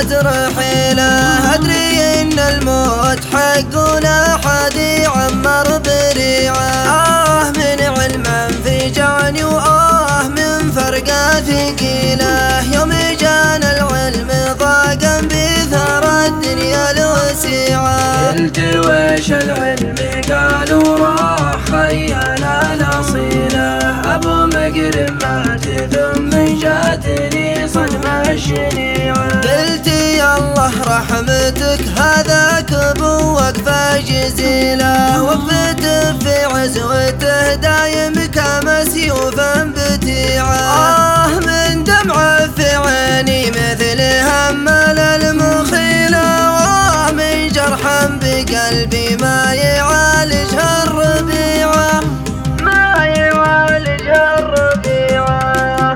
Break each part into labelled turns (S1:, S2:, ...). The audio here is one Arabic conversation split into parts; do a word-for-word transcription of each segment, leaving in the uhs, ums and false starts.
S1: ذات رحيله. أدري إن الموت حق ولا حد يعمر بريعه. آه من علم في جاني وآه من فرقة ثقيلة. يوم جانا العلم ضاقا بثرى الدنيا الوسيعة.
S2: قلت ويش العلم قالوا راح خيال الأصيلة. أبو مقرم مات ثم جاتني صدمة الشنيعة.
S1: قلت يا الله رحمتك هذاك ابو وقفة جزيلة. وقفته في عزوته دايم كما سيوفا بتيعة. آه من دمعة في عيني مثل همل المخيلة. وآه من جرحا بقلبي ما يعالجها الربيعة.
S2: ما يعالجها الربيعة.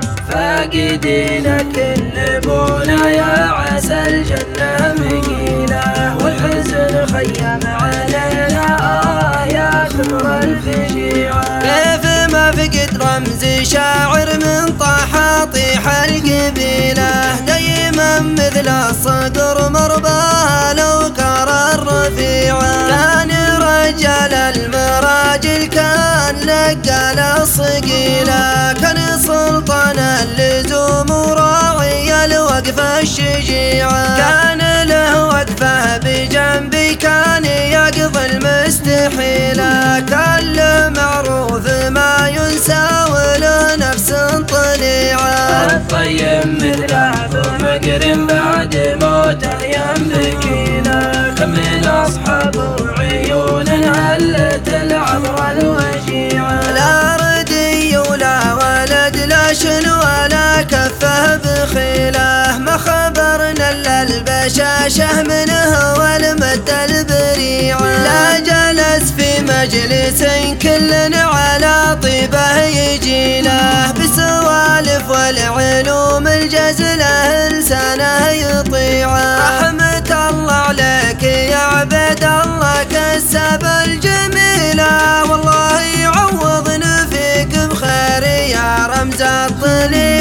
S2: فاقدين كل بونا يا عسى الجنة مقيلة. والحزن خيم علينا آه يا ثمر الفجيعة.
S1: كيف ما فقد رمز شاعر من طاح طيح القبيلة. دايما مثل الصقر مرباه لو كرر رفيعة. كان رجال المراجل كان لقال الصقيلة. كان سلطان اللزوم وراعي الوقفة الشجيعة. كان له وقفة بجنبي كان يقضي المستحيلة. كان له معروف ما ينسى وله نفس طليعة.
S2: الطيب مثل عبد مقرم بعد موته ينبكينا. كم من أصحاب عيون هلت العبر الوجيعة.
S1: لا ردي ولا ولد لا شن ولا كفه بخيله. ما خبرنا الا البشاشه منه والمد البريعه. لا جلس في مجلس كل على طيبه يجيله. بسوالف والعلوم الجزله لسانه يطيعه. رحمة الله عليك يا عبد الله كسب الجميله. والله يعوضنا فيك بخير يا رمز الطليعة.